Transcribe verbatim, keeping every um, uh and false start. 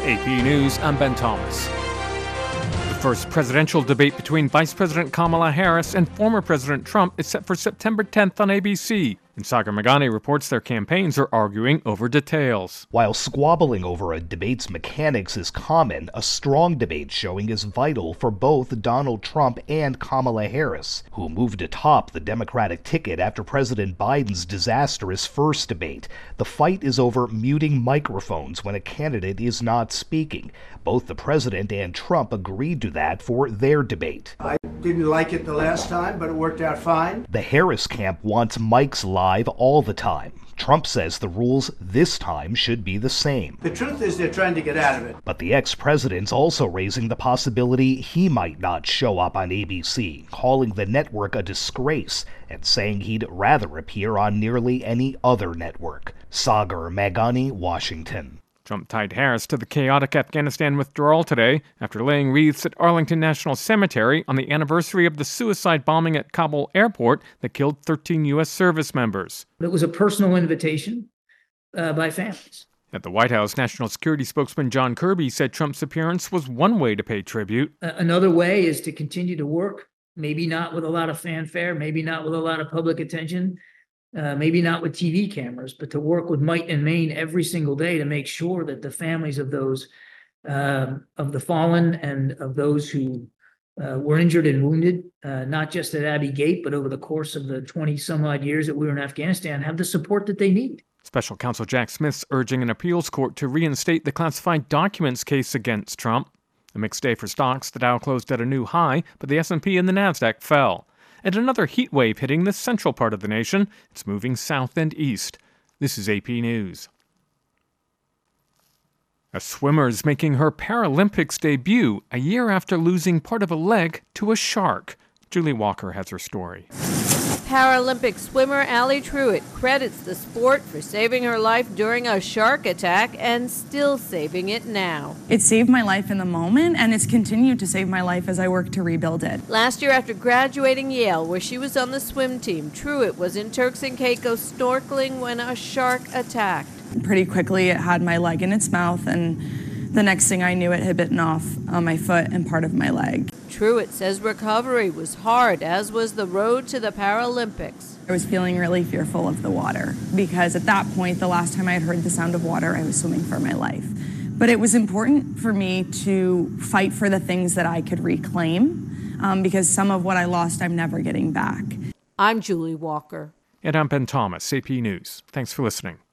A P News, I'm Ben Thomas. The first presidential debate between Vice President Kamala Harris and former President Trump is set for September tenth on A B C. And Sagar Meghani reports their campaigns are arguing over details. While squabbling over a debate's mechanics is common, a strong debate showing is vital for both Donald Trump and Kamala Harris, who moved atop the Democratic ticket after President Biden's disastrous first debate. The fight is over muting microphones when a candidate is not speaking. Both the president and Trump agreed to that for their debate. I didn't like it the last time, but it worked out fine. The Harris camp wants mics live all the time. Trump says the rules this time should be the same. The truth is they're trying to get out of it. But the ex-president's also raising the possibility he might not show up on A B C, calling the network a disgrace and saying he'd rather appear on nearly any other network. Sagar Meghani, Washington. Trump tied Harris to the chaotic Afghanistan withdrawal today after laying wreaths at Arlington National Cemetery on the anniversary of the suicide bombing at Kabul airport that killed thirteen U S service members. It was a personal invitation uh, by families. At the White House, National Security spokesman John Kirby said Trump's appearance was one way to pay tribute. Uh, another way is to continue to work, maybe not with a lot of fanfare, maybe not with a lot of public attention, Uh, maybe not with T V cameras, but to work with might and main every single day to make sure that the families of those, uh, of the fallen and of those who uh, were injured and wounded, uh, not just at Abbey Gate, but over the course of the twenty some odd years that we were in Afghanistan, have the support that they need. Special Counsel Jack Smith's urging an appeals court to reinstate the classified documents case against Trump. A mixed day for stocks. The Dow closed at a new high, but the S and P and the Nasdaq fell. And another heat wave hitting the central part of the nation. It's moving south and east. This is A P News. A swimmer is making her Paralympics debut a year after losing part of a leg to a shark. Julie Walker has her story. Paralympic swimmer Allie Truitt credits the sport for saving her life during a shark attack and still saving it now. It saved my life in the moment, and it's continued to save my life as I work to rebuild it. Last year, after graduating Yale, where she was on the swim team, Truitt was in Turks and Caicos snorkeling when a shark attacked. Pretty quickly, it had my leg in its mouth, and the next thing I knew, it had bitten off on my foot and part of my leg. Truitt says recovery was hard, as was the road to the Paralympics. I was feeling really fearful of the water because at that point, the last time I had heard the sound of water, I was swimming for my life. But it was important for me to fight for the things that I could reclaim um, because some of what I lost, I'm never getting back. I'm Julie Walker. And I'm Ben Thomas, A P News. Thanks for listening.